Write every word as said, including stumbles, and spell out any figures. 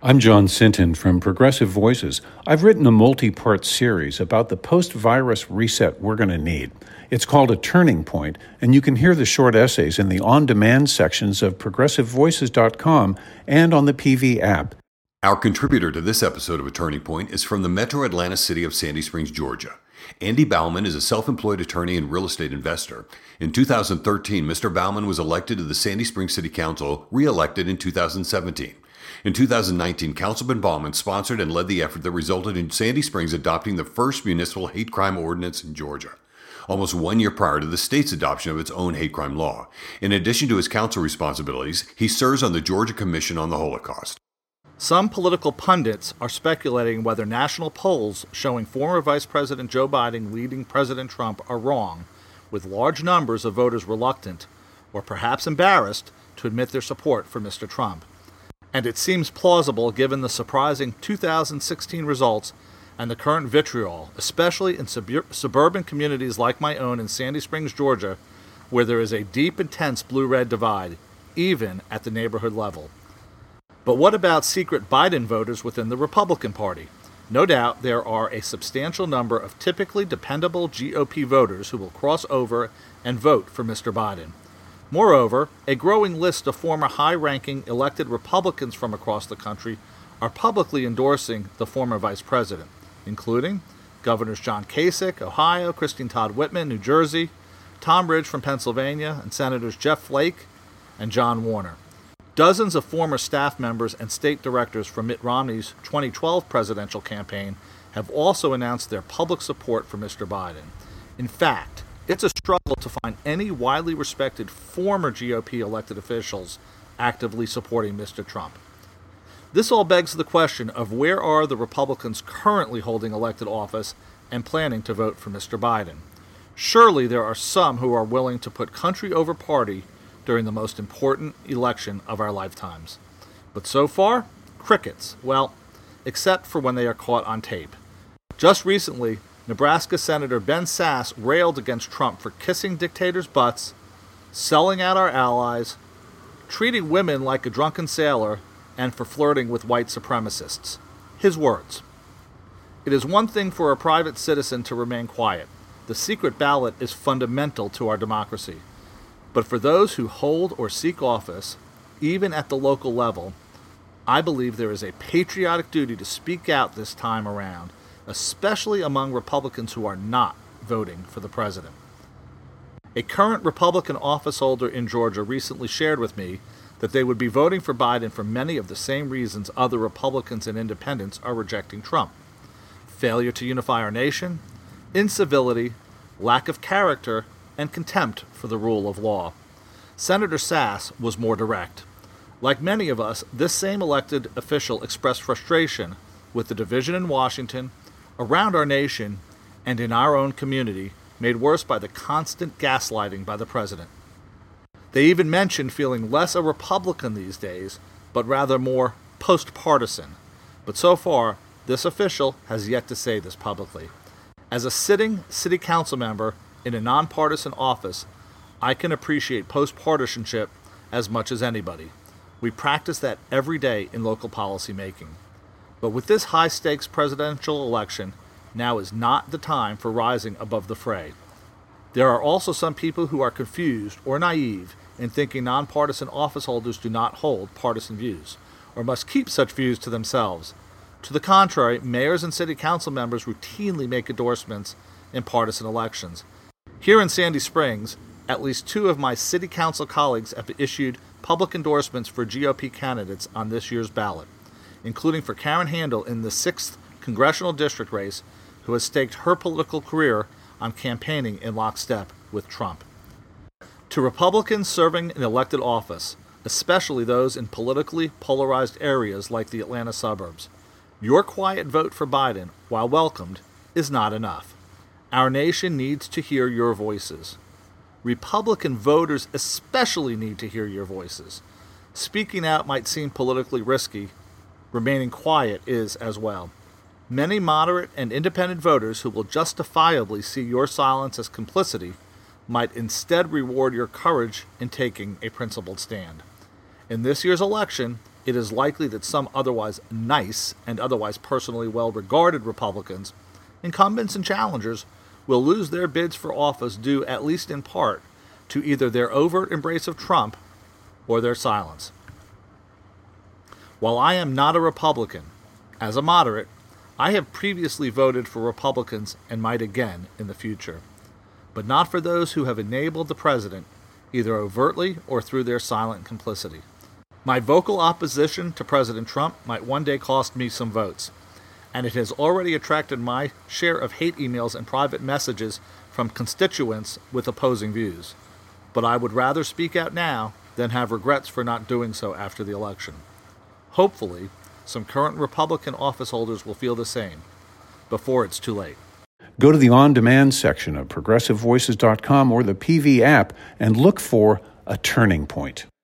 I'm John Sinton from Progressive Voices. I've written a multi-part series about the post-virus reset we're going to need. It's called A Turning Point, and you can hear the short essays in the on-demand sections of progressive voices dot com and on the P V app. Our contributor to this episode of A Turning Point is from the metro Atlanta city of Sandy Springs, Georgia. Andy Bauman is a self-employed attorney and real estate investor. In two thousand thirteen, Mister Bauman was elected to the Sandy Springs City Council, re-elected in two thousand seventeen. In two thousand nineteen, Councilman Bauman sponsored and led the effort that resulted in Sandy Springs adopting the first municipal hate crime ordinance in Georgia, almost one year prior to the state's adoption of its own hate crime law. In addition to his council responsibilities, he serves on the Georgia Commission on the Holocaust. Some political pundits are speculating whether national polls showing former Vice President Joe Biden leading President Trump are wrong, with large numbers of voters reluctant, or perhaps embarrassed, to admit their support for Mister Trump. And it seems plausible given the surprising two thousand sixteen results and the current vitriol, especially in sub- suburban communities like my own in Sandy Springs, Georgia, where there is a deep, intense blue-red divide, even at the neighborhood level. But what about secret Biden voters within the Republican Party? No doubt there are a substantial number of typically dependable G O P voters who will cross over and vote for Mister Biden. Moreover, a growing list of former high-ranking elected Republicans from across the country are publicly endorsing the former vice president, including Governors John Kasich, Ohio, Christine Todd Whitman, New Jersey, Tom Ridge from Pennsylvania, and Senators Jeff Flake and John Warner. Dozens of former staff members and state directors from Mitt Romney's twenty twelve presidential campaign have also announced their public support for Mister Biden. In fact, it's a struggle to find any widely respected former G O P elected officials actively supporting Mister Trump. This all begs the question of where are the Republicans currently holding elected office and planning to vote for Mister Biden. Surely there are some who are willing to put country over party during the most important election of our lifetimes. But so far, crickets. Well, except for when they are caught on tape. Just recently, Nebraska Senator Ben Sasse railed against Trump for kissing dictators' butts, selling out our allies, treating women like a drunken sailor, and for flirting with white supremacists. His words. It is one thing for a private citizen to remain quiet. The secret ballot is fundamental to our democracy. But for those who hold or seek office, even at the local level, I believe there is a patriotic duty to speak out this time around, especially among Republicans who are not voting for the president. A current Republican officeholder in Georgia recently shared with me that they would be voting for Biden for many of the same reasons other Republicans and independents are rejecting Trump. Failure to unify our nation, incivility, lack of character, and contempt for the rule of law. Senator Sasse was more direct. Like many of us, this same elected official expressed frustration with the division in Washington, around our nation, and in our own community, made worse by the constant gaslighting by the president. They even mentioned feeling less a Republican these days, but rather more post-partisan. But so far, this official has yet to say this publicly. As a sitting city council member in a nonpartisan office, I can appreciate post-partisanship as much as anybody. We practice that every day in local policy making. But with this high-stakes presidential election, now is not the time for rising above the fray. There are also some people who are confused or naive in thinking nonpartisan officeholders do not hold partisan views, or must keep such views to themselves. To the contrary, mayors and city council members routinely make endorsements in partisan elections. Here in Sandy Springs, at least two of my city council colleagues have issued public endorsements for G O P candidates on this year's ballot, including for Karen Handel in the sixth congressional district race, who has staked her political career on campaigning in lockstep with Trump. To Republicans serving in elected office, especially those in politically polarized areas like the Atlanta suburbs, your quiet vote for Biden, while welcomed, is not enough. Our nation needs to hear your voices. Republican voters especially need to hear your voices. Speaking out might seem politically risky. Remaining quiet is as well. Many moderate and independent voters who will justifiably see your silence as complicity might instead reward your courage in taking a principled stand. In this year's election, it is likely that some otherwise nice and otherwise personally well-regarded Republicans, incumbents and challengers, will lose their bids for office due, at least in part, to either their overt embrace of Trump or their silence. While I am not a Republican, as a moderate, I have previously voted for Republicans and might again in the future, but not for those who have enabled the president, either overtly or through their silent complicity. My vocal opposition to President Trump might one day cost me some votes, and it has already attracted my share of hate emails and private messages from constituents with opposing views. But I would rather speak out now than have regrets for not doing so after the election. Hopefully, some current Republican office holders will feel the same before it's too late. Go to the on-demand section of progressive voices dot com or the P V app and look for A Turning Point.